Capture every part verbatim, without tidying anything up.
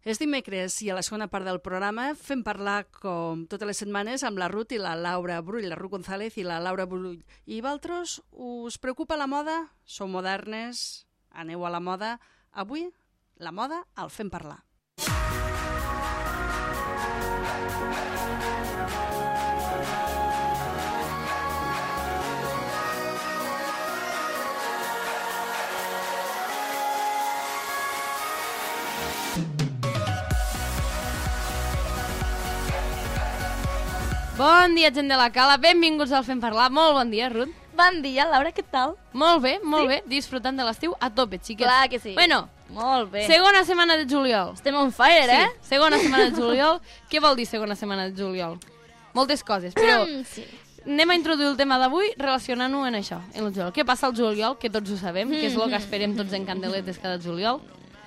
És dimecres i a la segona part del programa fem parlar, com totes les setmanes, amb la Ruth i la Laura Brull, la Ruth González i la Laura Brull. I vosaltres, us preocupa la moda? Sou modernes? Aneu a la moda? Avui, la moda al Fem Parlar. Bon dia, gent de la Cala, benvinguts al Fem Parlar. Molt bon dia, Ruth. Bon dia, Laura, què tal? Molt bé, molt Sí? bé, disfrutant de l'estiu a tope, xiquets. Clar que sí. Bueno, Molt bé. segona setmana de juliol. Estem on fire, eh? Sí, segona setmana de juliol. Què vol dir segona setmana de juliol? Moltes coses, però Mm, sí. anem a introduir el tema d'avui relacionant-ho en això, en el juliol. Què passa al juliol, que tots ho sabem, que és el que esperem tots en candeletes cada juliol?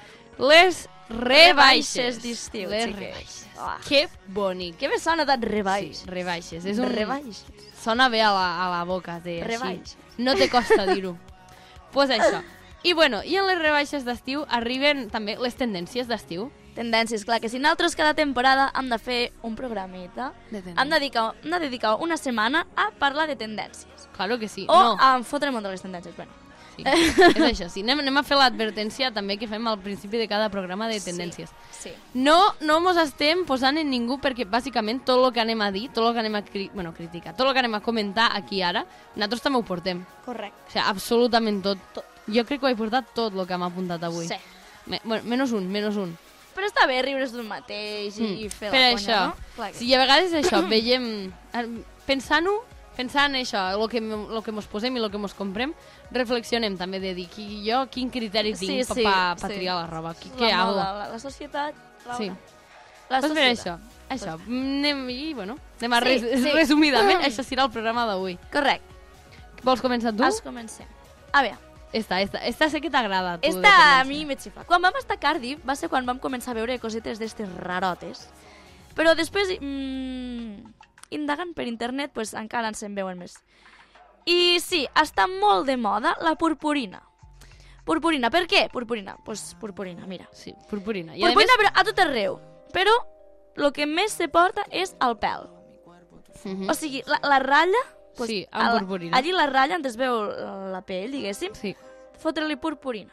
Les rebaixes. Rebaixes d'estiu, Les xiques. rebaixes. Ah. Que bonic. Què me sona tant rebaix? Sí, rebaixes. És un... Rebaix. Sona bé a la, a la boca. Té, Rebaix. així. No te costa dir-ho. Pues això. I bueno, i en les rebaixes d'estiu arriben també les tendències d'estiu. Tendències, clar, que si nosaltres cada temporada hem de fer un programeta, De tendències. hem de dedicar, hem de dedicar una setmana a parlar de tendències. Claro que sí. O no. a fotre molt de les tendències. Bueno. Sí. És això, sí. Anem, anem a fer l'advertència també que fem al principi de cada programa de tendències. Sí. No, no mos estem posant en ningú perquè bàsicament tot el que anem a dir, tot el que anem a cri bueno, criticar, tot el que anem a comentar aquí ara, nosaltres també ho portem. Correcte. O sigui, absolutament tot. tot. Jo crec que ho he portat tot el que m'ha apuntat avui. Sí. Me, bueno, menys un, menys un. Però està bé riure's d'un mateix i Mm. fer Per la això, conya, no? Clar que si a vegades això, veiem, eh, pensant-ho, pensant en això, el que, el que mos posem i el que mos comprem, reflexionem també de dir qui, jo quin criteri Sí, tinc sí, pa, pa sí. triar la roba, qui, la què hago. moda, la, la societat, Laura. Sí. La Pues per societat. això, això, anem, i, bueno, anem a Sí, res, sí. resumidament, això serà el programa d'avui. Correcte. Vols començar tu? Has comencem. A veure, Esta, esta, esta sé que t'agrada a tu. de esta a tendència. mi m'he xiflat. Quan vam estar a Cardiff va ser quan vam començar a veure cosetes d'estes rarotes. Però després, mmm, indagant per internet, pues, encara ens en veuen més. I sí, està molt de moda la purpurina. Purpurina, per què purpurina? Doncs pues, purpurina, mira. Sí, purpurina. I Purpurina a més, però a tot arreu. Però el que més se porta és el pèl. Mhm. O sigui, la, la ratlla... Pues, Sí, amb a- purpurina. Allí la ratlla, on es veu la pell, diguéssim, sí. fotre-li purpurina.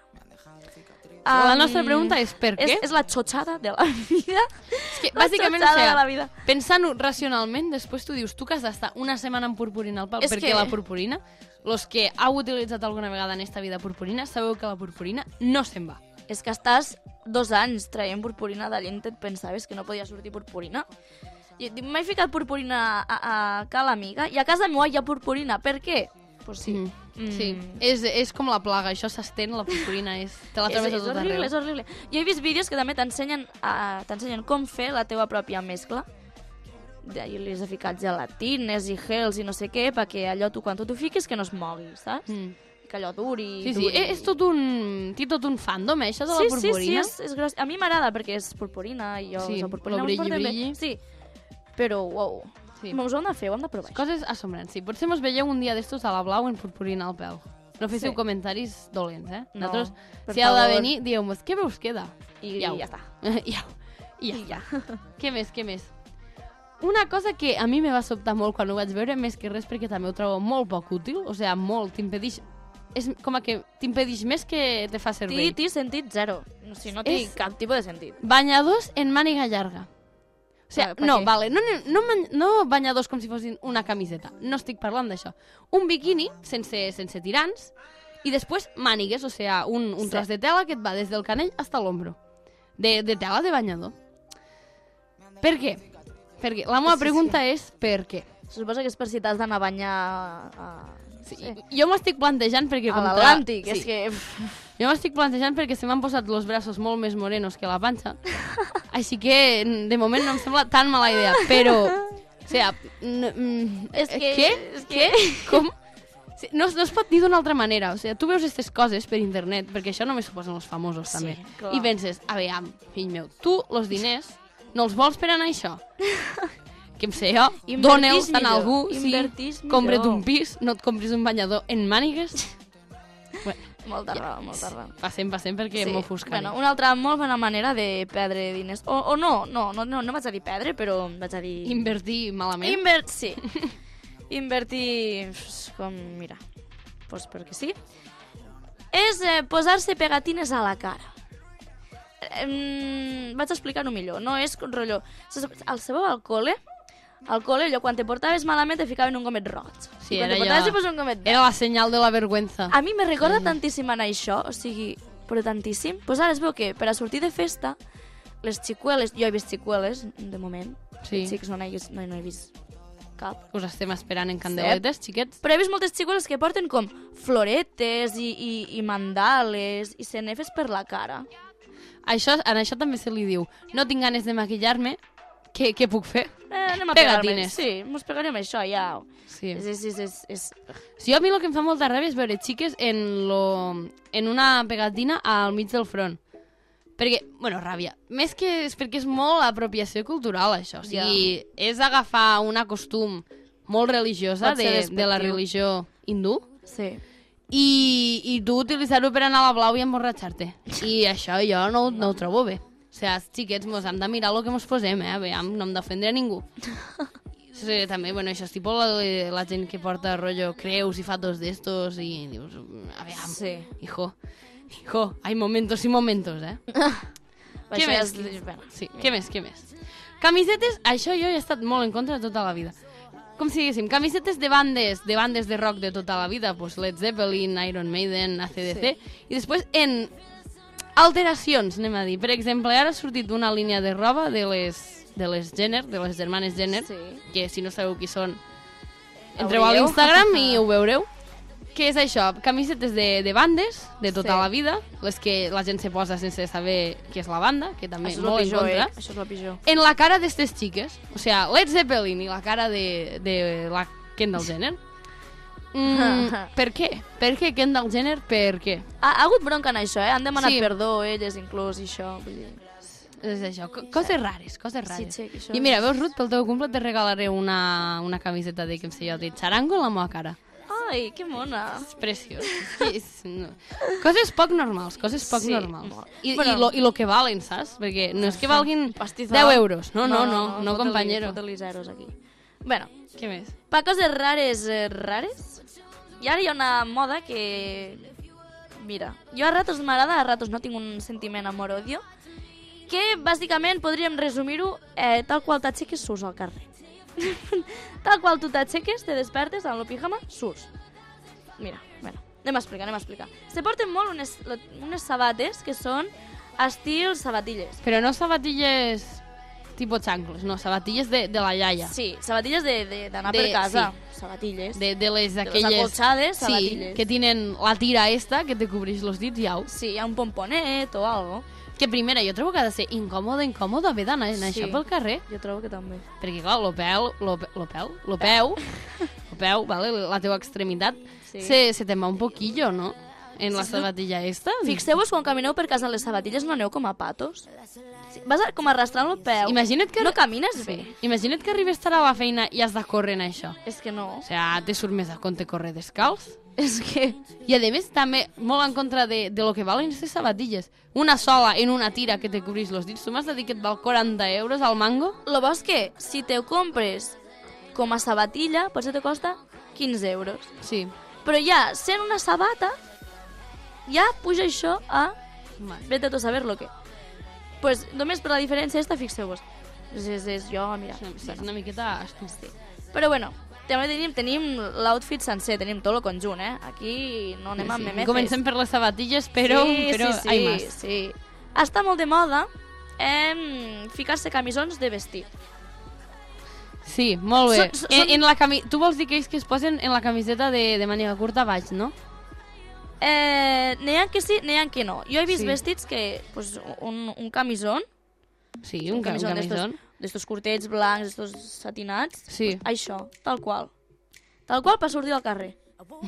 La Um, nostra pregunta és per què? És, és la xotxada de la vida. És que, La bàsicament, o xotxada sigui, de la vida. pensant-ho racionalment, després tu dius, tu que has d'estar una setmana amb purpurina al pèl, És perquè que- la purpurina, los que heu utilitzat alguna vegada en esta vida purpurina, sabeu que la purpurina no se'n va. És que estàs dos anys traient purpurina d'allí i et pensaves que no podia sortir purpurina. I m'he ficat purpurina a, a cal amiga i a casa meva hi ha purpurina. Per què? Pues sí. Mm. Mm. Sí, és, és com la plaga, això s'estén, la purpurina és... Te la És, trobes a és tot horrible, arreu. és horrible. Jo he vist vídeos que també t'ensenyen a- t'ensenyen com fer la teva pròpia mescla. D'ahir li has de ficar gelatines i gels i no sé què, perquè allò tu quan tu t'ho fiques que no es mogui, saps? Mm. Que allò duri, Sí, sí, duri. és tot un... Té tot un fandom, eh, això de la sí, purpurina. Sí, sí, és, és gros. A mi m'agrada perquè és purpurina i jo Sí, la purpurina lo m'ho porto brilli, bé. brilli. Sí, però, uau, Sí. us ho hem de fer, ho hem de provar. Coses assombrants, sí. Potser mos veieu un dia d'estos a la blau en purpurina al peu. No féssiu Sí. comentaris dolents, eh? No, Nosaltres, per si heu de favor. venir, dieu-nos, què veus queda? I, Iau. i ja està. I, I ja. I ja. Què més, què més? Una cosa que a mi me va sobtar molt quan ho vaig veure, més que res perquè també ho trobo molt poc útil, o sigui, molt, t'impedix... És com a que t'impedix més que te fa Té, servei. té sentit zero. O sigui, no té És- cap tipus de sentit. Banyadors en màniga llarga. O sigui, Per- per no, què? vale, no, no, man- no banyadors com si fossin una camiseta. No estic parlant d'això. Un biquini sense, sense tirants i després mànigues, o sigui, un, un Sí. tros de tela que et va des del canell hasta l'ombro. De, de tela de banyador. Per què? Per què? La meva Sí, sí. pregunta és per què? Se suposa que és per si t'has d'anar a banyar a, Sí. sí. Jo m'estic plantejant perquè... a com tra- l'Atlàntic. Sí. És que... Jo m'estic plantejant perquè se m'han posat els braços molt més morenos que la panxa. Així que, de moment, no em sembla tan mala idea. Però, o sigui... n- mm, És que... Què? És que... Com? Sí, no, es- no es pot dir d'una altra manera. O sigui, tu veus aquestes coses per internet, perquè això només ho posen els famosos, Sí, també. clar. I penses, a veure, fill meu, tu, els diners, no els vols per anar a això? Que em sé jo, Invertís dóna'ls a millor, algú, invertís sí, millor. compra't un pis, no et compris un banyador en mànigues. Bé, Molta raó, molta raó. Passem, passem, perquè Sí. m'ofuscaré. Bueno, una altra molt bona manera de perdre diners. O, o no, no, no, no, no vaig a dir perdre, però vaig a dir... Invertir malament. Invert... Sí. Invertir... Com, mira, pues perquè sí. És eh, posar-se pegatines a la cara. Eh, vaig explicar-ho millor. No és com rotllo... Al sabeu al col·le, al col·le, allò, quan te portaves malament te ficaven un gomet roig. Sí, I quan era te portaves allò- te posaven un gomet verd. Era la senyal de la vergüenza. A mi me recorda tantíssim anar això, o sigui, però tantíssim. Pues ara es veu que per a sortir de festa, les xicueles, jo he vist xicueles, de moment, Sí. xics no n'he vist, no, no he vist cap. Us estem esperant en candeletes, xiquets. Però he vist moltes xicueles que porten com floretes i, i, i mandales i cenefes per la cara. Això, en això també se li diu, no tinc ganes de maquillar-me, què, què puc fer? Eh, anem a Pegatines. pegar-me. Sí, mos pegarem això, ja. Sí. És, és, és, és, és... Sí, a mi el que em fa molta ràbia és veure xiques en, lo, en una pegatina al mig del front. Perquè, bueno, ràbia. Més que és perquè és molt apropiació cultural, això. O sigui, yeah. és agafar una costum molt religiosa Pot ser de, de la despectiu. religió hindú Sí. i, i tu utilitzar-ho per anar a la blau i emborratxar-te. I això jo no, no ho trobo bé. O sigui, els xiquets mos hem de mirar el que mos posem, eh? Aviam, no hem d'ofendre a ningú. Sí, també, bueno, això és tipus la, la gent que porta rotllo creus i fatos d'estos i dius, aviam, Sí. hijo, hijo, hay momentos i momentos, eh? Què Això més? és- bueno, Sí, què més, què més? Camisetes, això jo he estat molt en contra tota la vida. Com si diguéssim, camisetes de bandes, de bandes de rock de tota la vida, pues Led Zeppelin, Iron Maiden, A C D C, sí. I després en alteracions, anem a dir. Per exemple, ara ha sortit una línia de roba de les, de les Jenner, de les germanes Jenner, Sí. que si no sabeu qui són, entreu a Hauríeu. l'Instagram i ho veureu. Què és això? Camisetes de, de bandes, de tota Sí. la vida, les que la gent se posa sense saber què és la banda, que també Això és molt el en pitjor, eh? contra. Això és el pitjor. En la cara d'estes xiques, o sea, Led Zeppelin i la cara de, de la Kendall Jenner. Mm, per què? Per què Kendall Jenner? Per què? Ha, ha hagut bronca en això, eh? Han demanat Sí. perdó, elles inclús, i això. Vull dir... És això, co- coses rares, coses rares. Sí, sí, això I mira, és- veus, Ruth, pel teu cumple te regalaré una, una camiseta de, que em sé jo, de xarango en la meva cara. Ai, que mona. És preciós. És, no. Coses poc normals, coses poc Sí, normals. molt. I, Bueno. i, lo, I lo que valen, saps? Perquè no és que valguin Pastizal. deu euros. No, no, no, no, no fota-li- compañero. fota-li zeros aquí. Bueno, Què més? pa coses rares, eh, rares, i ara hi ha una moda que... Mira, jo a ratos m'agrada, a ratos no tinc un sentiment amor-odio, que bàsicament podríem resumir-ho eh, tal qual t'aixeques, surts al carrer. Tal qual tu t'aixeques, te despertes amb el pijama, surts. Mira, bueno, anem a explicar, anem a explicar. Se porten molt unes, unes sabates que són estil sabatilles. Però no sabatilles tipo xanclos, no, sabatilles de, de la iaia. Sí, sabatilles d'anar de, d'anar De- per casa. sí. Sabatilles. De, de les les aquelles... acolchades, sí, sabatilles. que tienen la tira esta que te cobreix los dits i au. Sí, hi ha un pomponet o algo. Que primera, jo trobo que ha de ser incòmode, incòmode haver d'anar en Sí. això pel carrer. Jo trobo que també. Perquè, clar, lo peu, lo, pe- lo peu, lo peu, lo peu, vale, la teva extremitat, Sí. se, se te va un poquillo, no? En la sabatilla esta. Fixeu-vos, quan camineu per casa amb les sabatilles no aneu com a patos. Sí, vas a, com arrastrant el peu. Imagina't que... No camines bé. Imagina't que arribes tard a la feina i has de córrer en això. És que no. O sea, te surt més a compte córrer descalç. És que... I a més, també, molt en contra de, de lo que valen aquestes sabatilles. Una sola en una tira que te cobreix los dits. Tu m'has de dir que et val quaranta euros al mango? Lo bo és que, si te ho compres com a sabatilla, potser te costa quinze euros. Sí. Però ja, sent una sabata, ja puja això a... Vete tu a saber lo que. Pues només per la diferència esta, fixeu-vos. És, és, és jo, mira. Sí, és una miqueta estúpid. Però bueno, també tenim, tenim l'outfit sencer, tenim tot el conjunt, eh? Aquí no anem amb Sí. memeces. Comencem per les sabatilles, però, sí, però sí, sí, hay más. Sí. Està molt de moda eh, ficar-se camisons de vestit. Sí, molt bé. Són- són- En, en la cami... Tu vols dir que ells que es posen en la camiseta de, de màniga curta a baix, no? Eh, n'hi ha que sí, n'hi ha que no. Jo he vist Sí. vestits que, pues, un, un camisón, Sí, un, ca- un camisón. d'estos d'estos curtets blancs, d'estos satinats, Sí. això, tal qual. Tal qual per sortir al carrer.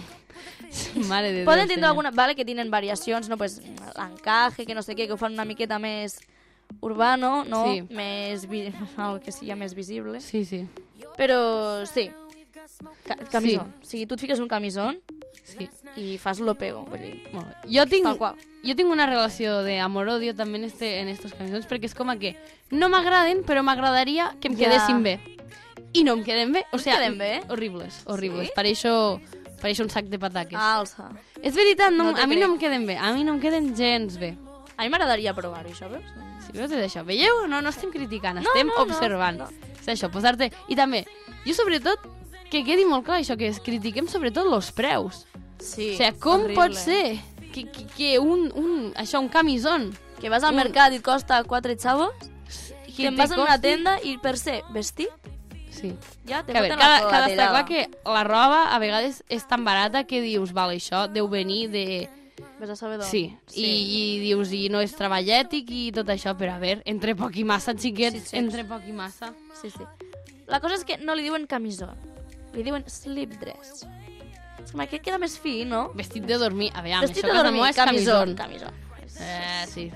Mare de Déu, Poden tindre senyor. alguna... Vale, que tenen variacions, no? Pues, l'encaje, que no sé què, que ho fan una miqueta més urbano, no? Sí. Més... Vi... Algo que sigui més visible. Sí, sí. Però, sí. Ca camisón. Sí. O sigui, tu et fiques un camisón Sí. I fas lo pego, vull dir. Molt bé. Jo tinc, Tal qual. jo tinc una relació d'amor-odio també en, este, en estos camisons, perquè és com a que no m'agraden, però m'agradaria que em Ja. quedessin bé. I no em queden bé. O No et sea, queden bé? Horribles, horribles. Sí? Pareixo, pareixo un sac de pataques. Alça. És veritat, no, No te a mi crec. no em queden bé. A mi no em queden gens bé. A mi m'agradaria provar-ho, això, veus? Si veus, és això. Veieu? No, no estem criticant, No, estem no, no, observant. no. És això, posar-te... I també, jo sobretot, que quedi molt clar això, que es critiquem sobretot els preus. Sí, O sigui, com horrible. pot ser que, que, que un, un, això, un camisón... Que vas al un- mercat i et costa quatre xavos, que que en te vas a una costi- tenda i per ser vestit, Sí. ja te Que a veure, foten cada, la, cada la estar tellada. clar que la roba a vegades és tan barata que dius, vale, això deu venir de... Ves a saber d'on. Sí, I, i dius, i no és treball ètic i tot això, però a veure, entre poc i massa, xiquets, Sí, sí. entre poc i massa. Sí, sí. La cosa és que no li diuen camisó, li diuen slip dress. És com que queda més fi, no? Vestit de dormir, a veure, Vestit això de a casa dormir, meua és camisó. camisón. Camisó. Eh, sí.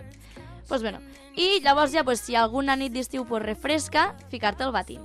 Pues bueno. I llavors ja, pues, si alguna nit d'estiu pues, refresca, ficar-te el batín.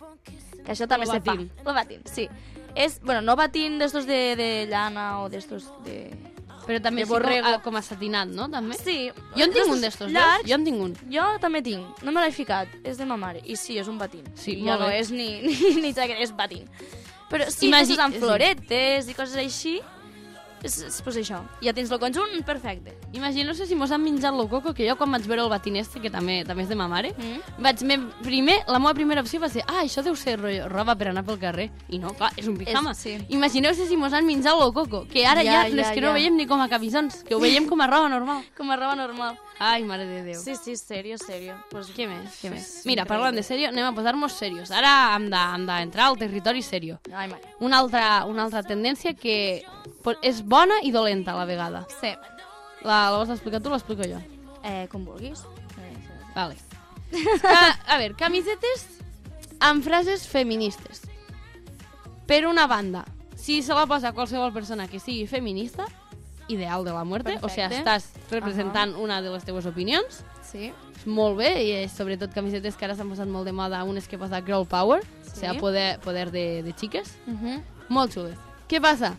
Que això també El se fa. batín. El batín, sí. És, bueno, no batín d'estos de, de llana o d'estos de... Però també De sí, com, borrego. ah, com a satinat, no? També? Sí. Jo en tinc un d'estos d'estos, llargs. veus? Jo en tinc un. Jo també tinc. No me l'he ficat. És de ma mare. I sí, és un batín. Sí, I ja molt no bé. és ni, ni, ni jaqueta, és batín. Però sí, Imagi- coses amb sí. floretes i coses així, és, és pues això. Ja tens el conjunt perfecte. Imagino-se si mos han menjat lo coco, que jo quan vaig veure el batín este, que també també és de ma mare, Mm. vaig me, primer, la meva primera opció va ser, ah, això deu ser ro- roba per anar pel carrer. I no, clar, és un pijama. És- sí. Imagineu-se si mos han menjat lo coco, que ara Ja, ja, ja és ja, que ja. no ho veiem ni com a camisons, que ho veiem com a roba normal. Com a roba normal. Ai, mare de Déu. Sí, sí, serio, serio. Pues, Què més? Què més? és Mira, increïble. parlant de serio, anem a posar-nos serios. Ara hem de- hem d'entrar al territori serio. Ai, mare. Una altra, una altra tendència que po- és bona i dolenta a la vegada. Sí. La, la vols explicar tu o l'explico jo? Eh, com vulguis. Eh, Vale. Ca, a veure, camisetes amb frases feministes. Per una banda, si se la posa qualsevol persona que sigui feminista, ideal de la muerte, o sigui, Perfecte. estàs representant una de les teves opinions, sí. és molt bé, i és sobretot camisetes que ara s'han posat molt de moda, unes que posa girl power, Sí. o sigui, poder, poder de, de xiques, Uh -huh. molt xules. Què passa?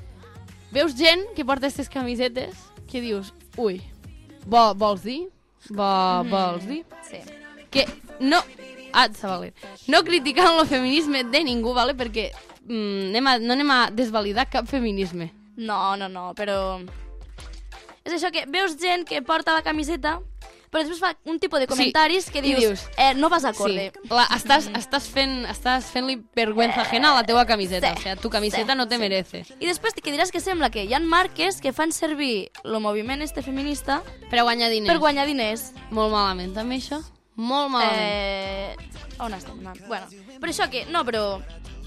Veus gent que porta aquestes camisetes que dius, ui, vo, vols dir? Vo, vols dir? Sí. Que no... Ah, Sabalet. No criticant el feminisme de ningú, vale? Perquè mm, anem a, no anem a desvalidar cap feminisme. No, no, no, però... És això que veus gent que porta la camiseta, però després fa un tipus de comentaris que i dius, dius, eh, no vas acorde. Sí, la, estàs, estàs fent estàs fent-li vergüenza ajena a la teua camiseta. Sí, O sigui, tu camiseta sí, no te sí. merece. I després que diràs que sembla que hi ha marques que fan servir el moviment este feminista Per guanyar diners. per guanyar diners. Molt malament, també, això. Molt malament. Eh... On estem anant? Bueno, però això que... No, però...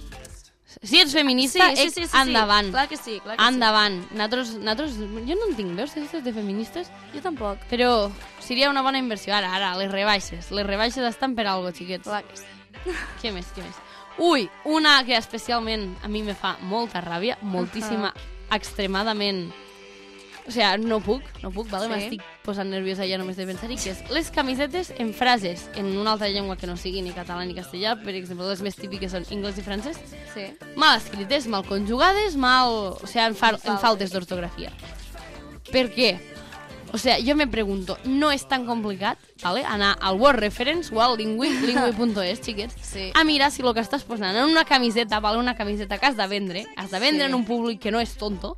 Si ets feminista, Sí, sí, ets sí, sí, endavant. sí. Clar que sí, clar que Endavant. Nosaltres, nosaltres, jo no en tinc, veus, aquestes de feministes? sí. Jo tampoc. Però seria una bona inversió. Ara, ara, les rebaixes. Les rebaixes estan per algo, xiquets. Clar que sí. Què més, què més? Ui, una que especialment a mi me fa molta ràbia, moltíssima, extremadament... O sigui, no puc, no puc, vale? Sí. M'estic posant nerviosa ja només de pensar-hi, que és les camisetes en frases en una altra llengua que no sigui ni català ni castellà, per exemple, les més típiques són anglès i francès, Sí. mal escrites, mal conjugades, mal... O sigui, en, fa... en faltes d'ortografia. Per què? O sigui, jo me pregunto, no és tan complicat, ¿vale? Anar al Word Reference o al lingui, lingui punto es, xiquets, Sí. a mirar si el que estàs posant en una camiseta, ¿vale? Una camiseta que has de vendre, has de vendre Sí. en un públic que no és tonto,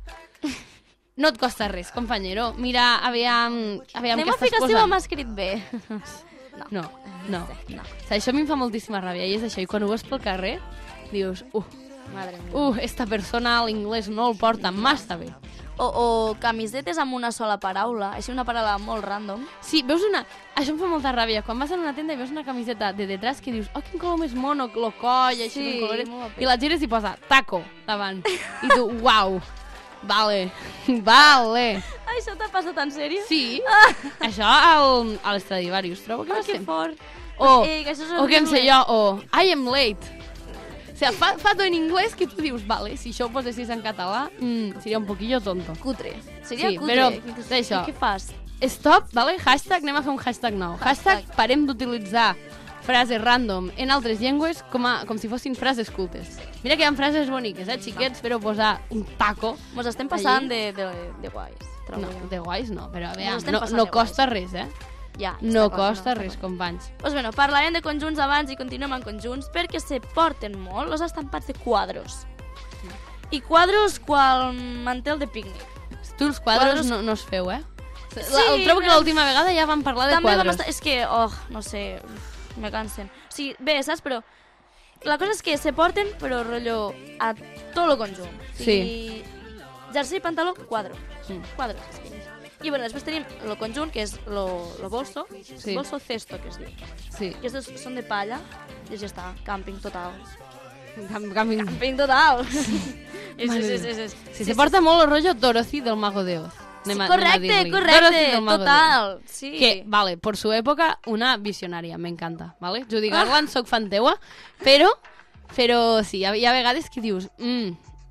no et costa res, companyero. Mira, aviam, aviam Anem què a estàs ficar si posant. ho m'ha escrit bé. No, no. No. O sigui, això a mi em fa moltíssima ràbia, i és això. I quan ho veus pel carrer, dius, uh, Madre mía. uh, esta persona l'inglès no el porta massa bé. O, o camisetes amb una sola paraula, així una paraula molt random. Sí, veus una... Això em fa molta ràbia. Quan vas a una tenda i veus una camiseta de detrás que dius, oh, quin color més mono, lo coll, així, Sí, sí, colores, molt bé. i la gires i posa taco davant. I tu, uau, vale, vale. Ai, això t'ha passat en sèrio? Sí, això al, a l'Estradivarius, trobo que Ah, va que ser. fort. O, Eh, que això és o què em sé horrible. jo, o I am late. O sigui, fa, fa tot en anglès que tu dius, vale, si això ho posessis en català, mm, seria un poquillo tonto. Cutre. Seria Sí, cutre. però, I tu- d'això. i què fas? Stop, vale? Hashtag, anem a fer un hashtag nou. Hashtag, Hashtag. parem d'utilitzar frases random en altres llengües com, a, com si fossin frases cultes. Mira que hi ha frases boniques, eh, xiquets, però posar un taco... Mos estem passant de, de, de guais. No, de guais no, però a veure, estem no, passant no de costa res, eh? Ja, No està clar, costa no, res, està companys. Pues bueno, parlarem de conjunts abans i continuem amb conjunts perquè se porten molt els estampats de quadros. I quadros qual mantel de pícnic. Tu els quadros, Quadros- no, no els feu, eh? Sí, La, trobo que però- l'última vegada ja vam parlar de També vam quadros. estar... És que, oh, no sé, uf, me cansen. O sigui, bé, saps? Però la cosa és que se porten, però rotllo a tot el conjunt. O sigui, jersei, pantaló, quadro. Sí. Quadro. és que- I bueno, després tenim el conjunt, que és lo, lo bolso. Sí. Bolso cesto, que es diu. Sí. Aquests són de palla i ja està, càmping total. Cam, canvi... Càmping total. sí, sí, Mare sí, meva. sí, sí, Si sí, se sí, porta molt el rotllo Dorothy del Mago de Oz. Sí, Anem a- correcte, anem a dir-li. correcte, Dorothy del Mago de Oz. total. Sí. Que, vale, por su época, una visionària, m'encanta, vale? Judy Garland, soc fan teua, però, però sí, hi ha, hi ha vegades que dius... Mm,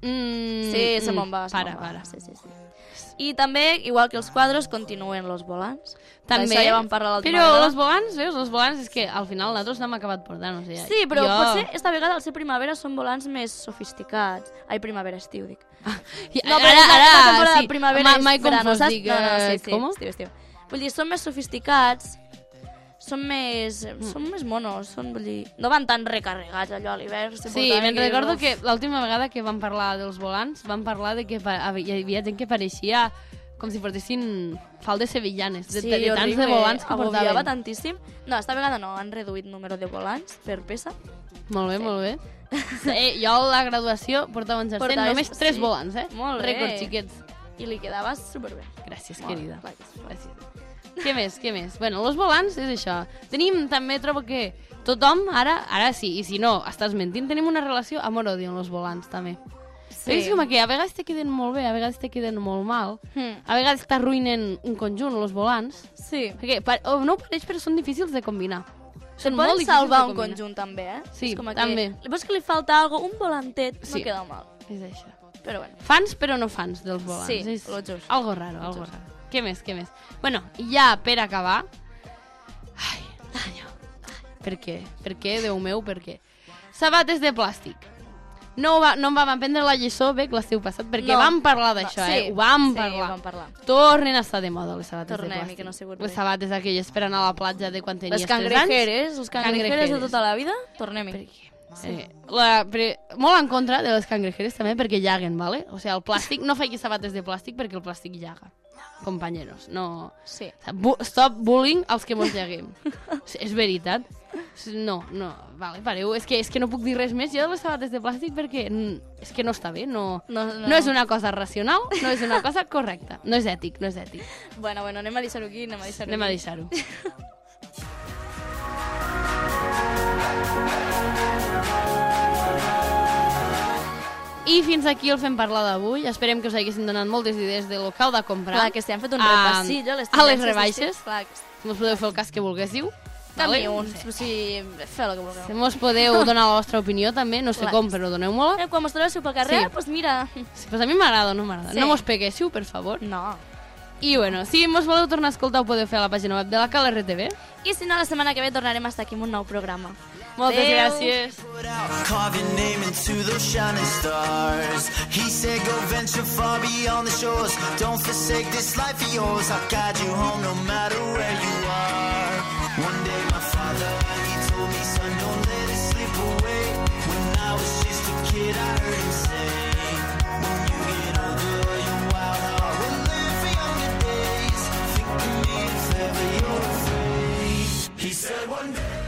mm, Sí, se mm, me'n va, se Para, me'n va. para. Sí, sí, sí. I també, igual que els quadros, continuen los volants. També, D'això ja vam parlar l'altra però vegada. els volants, veus, els volants és que al final nosaltres n'hem acabat portant, o sigui... Sí, però jo... potser esta vegada al ser primavera són volants més sofisticats. Ai, primavera, estiu, dic. I, No, ara, però és la- ara, la temporada sí, de primavera ma- és mai verano, confós, saps? dic, No, no, sí, eh, sí, com? estiu, estiu. Vull dir, són més sofisticats, són més, Mm. són més monos, són, vull dir, no van tan recarregats allò a l'hivern. se Sí, portaven me'n que- recordo que l'última vegada que vam parlar dels volants, vam parlar de que pa- hi havia gent que pareixia com si portessin faldes sevillanes, de, Sí, de, de tants horrible, de volants que agobiava portaven. tantíssim. No, esta vegada no, han reduït número de volants per peça. Molt bé, molt bé. Eh, jo a la graduació portava un jersei Portaves- només tres sí. volants, eh? Molt bé. Rècord, xiquets. I li quedava superbé. Gràcies, Molt, querida. clar que sí. Gràcies. Què més, què més? Bueno, els volants és això. Tenim, també trobo que tothom, ara, ara sí, i si no, estàs mentint, tenim una relació amor-odi amb els volants, també. Sí. És com que a vegades te queden molt bé, a vegades te queden molt mal, Hmm. a vegades t'arruïnen un conjunt, els volants, Sí. perquè pa- o no ho pareix, però són difícils de combinar. Se Són poden molt difícils salvar de un combinar. conjunt també, eh? Sí, és com que també. Li veus que li falta algo, un volantet, Sí. no queda mal. És això. Però bueno. Fans, però no fans dels volants. Sí, és lo just. algo raro, algo just. raro. Què més, què més? Bueno, i ja per acabar... Ai, senyor. Per què? Per què, Déu meu, per què? Sabates de plàstic. No, va, no em vam aprendre la lliçó, Bec, l'estiu passat, perquè No. vam parlar d'això, sí, eh? Ho vam sí, parlar. ho vam parlar. Tornen a estar de moda les sabates Tornem, de i plàstic. que no ha sigut les bé. sabates aquelles per anar a la platja de quan tenies Les tres anys. cangrejeres, les cangrejeres de Cangrejeres. tota la vida, tornem-hi. Per què? Sí. La, pre, molt en contra de les cangrejeres també perquè llaguen, ¿vale? O sigui, el plàstic, no facis sabates de plàstic perquè el plàstic llaga. Companyeros, no... Sí. O sigui, bu stop bullying als que mos llaguem. O sigui, és veritat. No, no, vale, pareu. És que, és que no puc dir res més jo de les sabates de plàstic perquè mm, és que no està bé, no, No, no. no és una cosa racional, no és una cosa correcta. No és ètic, no és ètic. Bueno, bueno, anem a deixar-ho aquí, anem a deixar-ho Anem a aquí. deixar-ho. I fins aquí el Fem Parlar d'avui. Esperem que us haguessin donat moltes idees de local de comprar. Clar, que sí, hem fet un Ah, repassillo. a les tendències rebaixes. d'estiu. Clar, que sí. Mos podeu fer el cas que volguéssiu. Canvi vale? un, o sigui, feu el que vulgueu. Si mos podeu donar la vostra opinió també, no sé Clar. com, però doneu-me-la. Eh, quan mos trobéssiu pel carrer, Sí. doncs pues mira... Sí, pues a mi m'agrada o no m'agrada. Sí. No mos peguéssiu, per favor. No. I bueno, si mos voleu tornar a escoltar ho podeu fer a la pàgina web de la Cal R T V. I si no, la setmana que ve tornarem a estar aquí amb un nou programa. Moltes Adeu. gràcies. Carve your name into those shining stars. He said go venture far beyond the shores. Don't forsake this life of yours. I'll guide you home no matter where you are. One day my father, he told me, son, don't let it slip away. When I was just a kid, I heard him say, when you get older, your wild heart will live for younger days. Think of me if ever you're afraid. He said one day